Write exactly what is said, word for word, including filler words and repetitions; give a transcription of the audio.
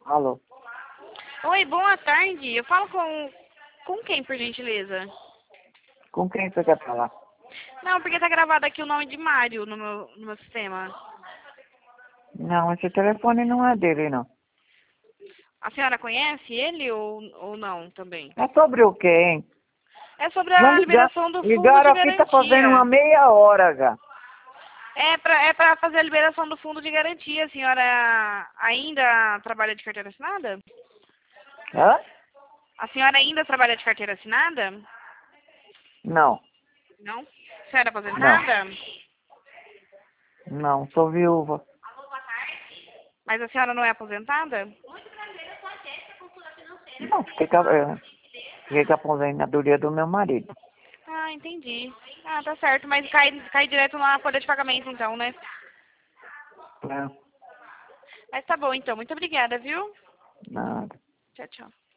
Alô? Oi, boa tarde. Eu falo com, com quem, por gentileza? Com quem você quer falar? Não, porque tá gravado aqui o nome de Mário no meu, no meu sistema. Não, esse telefone não é dele, não. A senhora conhece ele ou, ou não também? É sobre o quê, hein? É sobre Já a ligar, liberação do fundo de ligaram aqui, tá fazendo uma garantia. meia hora já. É pra, é pra fazer a liberação do fundo de garantia. A senhora ainda trabalha de carteira assinada? Hã? A senhora ainda trabalha de carteira assinada? Não, Não? A senhora é não, aposentada? não, sou viúva. Mas a senhora não é aposentada? Não, fiquei com a, é, fiquei com a aposentadoria do meu marido. Ah, entendi. Ah, tá certo. Mas cai, cai direto na folha de pagamento, então, né? É, Mas tá bom, então. Muito obrigada, viu? nada. Tchau, tchau.